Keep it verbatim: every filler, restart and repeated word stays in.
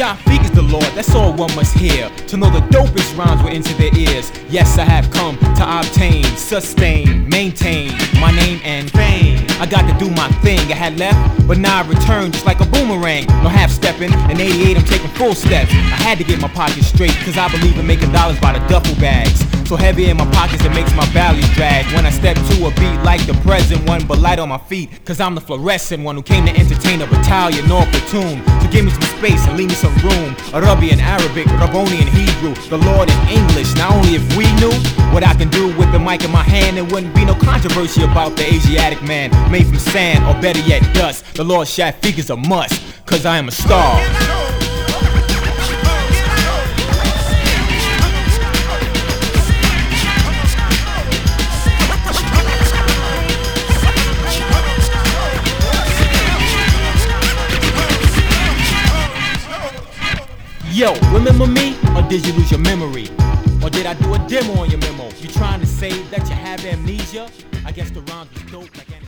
Shafiq is the Lord, that's all one must hear. To know the dopest rhymes were into their ears. Yes, I have come to obtain, sustain, maintain my name and fame. I got to do my thing, I had left, but now I return just like a boomerang. No half-stepping, in eighty-eight I'm taking full steps. I had to get my pockets straight, cause I believe in making dollars by the duffel bags. So heavy in my pockets it makes my values drag. When I step to a beat like the present one, but light on my feet, cause I'm the fluorescent one who came to entertain a battalion or platoon. So give me some space and leave me some room. Arabian, Arabic, Rabboni and Hebrew, the Lord in English. Not only if we knew what I can do with the mic in my hand, there wouldn't be no controversy about the Asiatic man made from sand, or better yet dust. The Lord Shafiq is a must, cause I am a star. Yo, remember me? Or did you lose your memory? Or did I do a demo on your memo? You trying to say that you have amnesia? I guess the rhymes was dope like